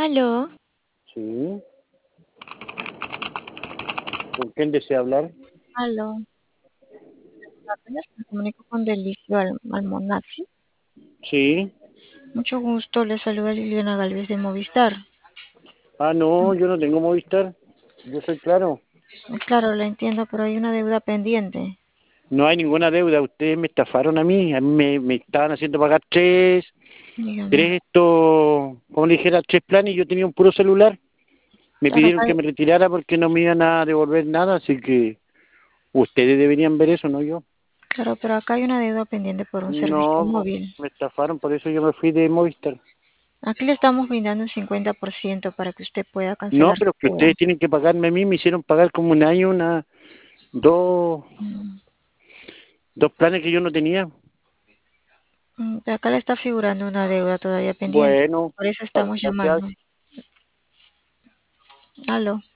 Aló, Sí. ¿Con quién desea hablar? aló. Apenas me comunico con Delicio Almonacci. Sí. Mucho gusto, le saluda Liliana Galvez de Movistar. Ah, no, yo no tengo Movistar. Yo soy claro. Claro, lo entiendo, pero hay una deuda pendiente. No hay ninguna deuda. Ustedes me estafaron a mí. A mí me estaban haciendo pagar Dígame. como le dijera, tres planes y yo tenía un puro celular. Me Claro, pidieron acá, que me retirara porque no me iban a devolver nada, así que ustedes deberían ver eso, no yo. claro, pero acá hay una deuda pendiente por un servicio No, móvil. me estafaron, por eso yo me fui de Movistar. Aquí le estamos brindando un 50% para que usted pueda No, cancelar pero su que deuda. ustedes tienen que pagarme a mí. Me hicieron pagar como un año, dos, Mm, dos planes que yo no tenía. Acá le está figurando una deuda todavía pendiente. Bueno, Por eso ¿para estamos qué se hace? llamando. Aló.